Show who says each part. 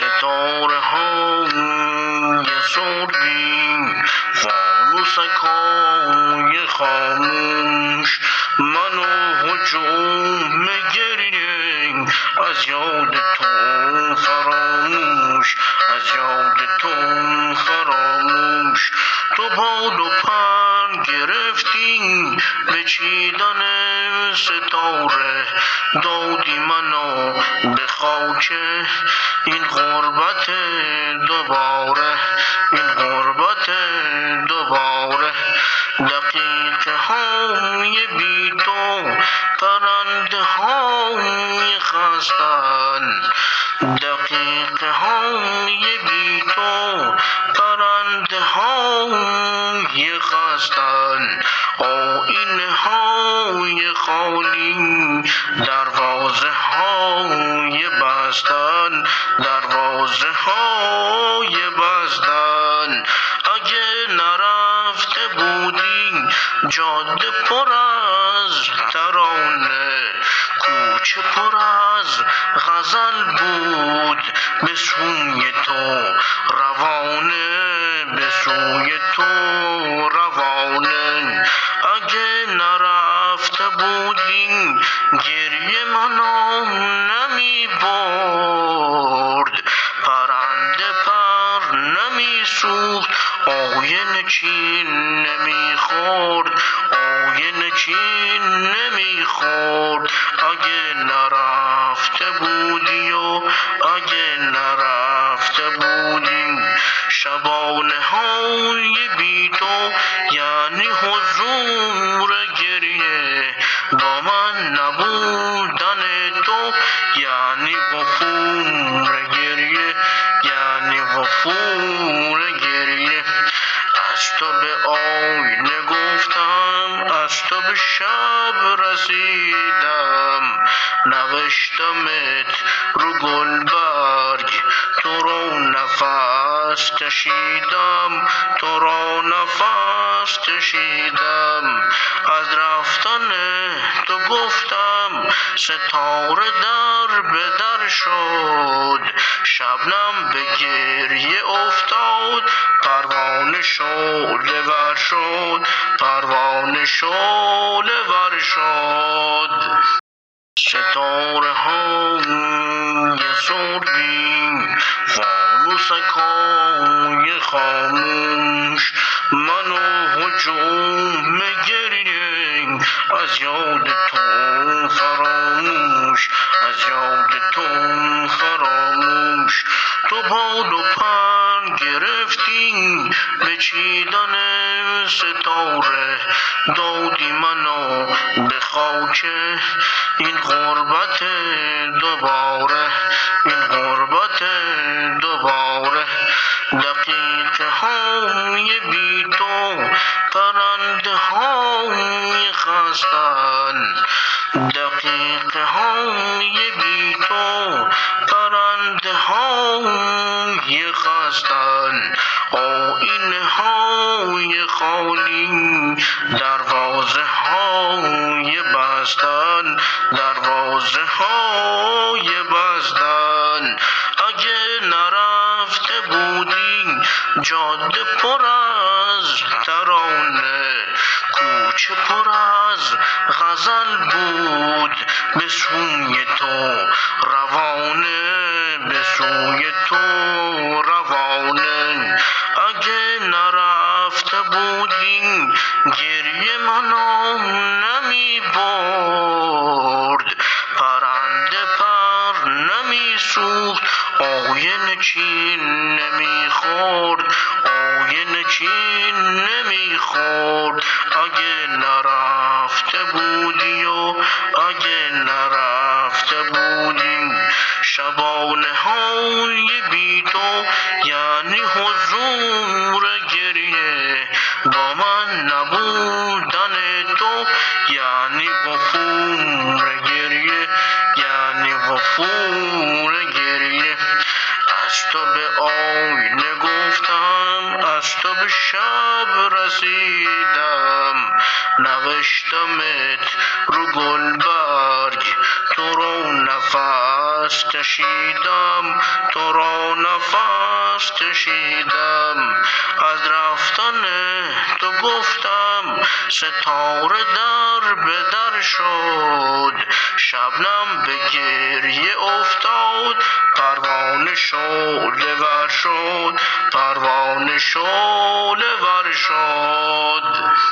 Speaker 1: ستاره های سربین، فانوسکای خاموش، من و هجوم گریه از یاد تو فراموش، از یاد تو فراموش. تو باد و پر گرفتی به چیدن ستاره، دادی منو به خاک این غربت دوباره، این غربت دوباره. دقیقه های بی تو پرنده های خستن، دقیقه های بی تو پرنده های خستن. آینه های خالی دروازه های بستن، دروازه های بستن. اگه نرفته بودی جاده پر از ترانه، کوچه پر از غزل بود به سوی تو روانه، به سوی تو روانه. اگه نرفته بودی گریه منو نمی برد، پرنده پر نمی سوخت، آینه چین نمی خورد، آینه چین نمی خورد. اگه نرفته بودی و اگه نرفته بودی. شبانه های بی تو یعنی حضور گریه، با من نبودن تو یعنی وفور گریه، یعنی وفور گریه. از تو به آینه گفتم، از تو به شب رسیدم، نوشتمت رو گلبرگ، تو رو نفس کشیدم، تو رو نفس کشیدم. از رفتن تو گفتم ستاره در به در شد، شبنم به گریه افتاد، پروانه شعله ور شد، پروانه شعله ور شد. ستاره های سربین، فانوسکای خاموش، من و هجوم گریه از یاد تو فراموش، از یاد تو فراموش. تو باد و پر گرفتی به چیدن ستاره، دادی منو به خاک این غربت دوباره، این غربت دوباره. دقیقه های بی تو پرنده های خستن، دقیقه های بی تو پرنده های خستن. آینه های خالی دروازه های بستن، دروازه های بستن. اگه نرفته بودی جاده پر از ترانه، کوچه پر از غزل بود به سوی تو روانه، به سوی تو روانه. اگه نرفته بودی گریه منو نمی برد، پرنده پر نمی سوخت، آینه چین نمی خورد، آینه چین نمی خورد. اگه نرفته بودی و اگه نرفته بودی. شبانه های بی تو یعنی حضور گریه، با من نبودن تو یعنی وفور گریه، یعنی وفور گریه. از تو به آینه گفتم، از تو به شب رسیدم، نوشتمت رو گلبرگ، تو رو نفس کشیدم، تو رو نفس کشیدم از رفتن تو گفتم ستاره در به در شد شبنم به گریه افتاد پروانه شعله ور شد پروانه شعله ور شد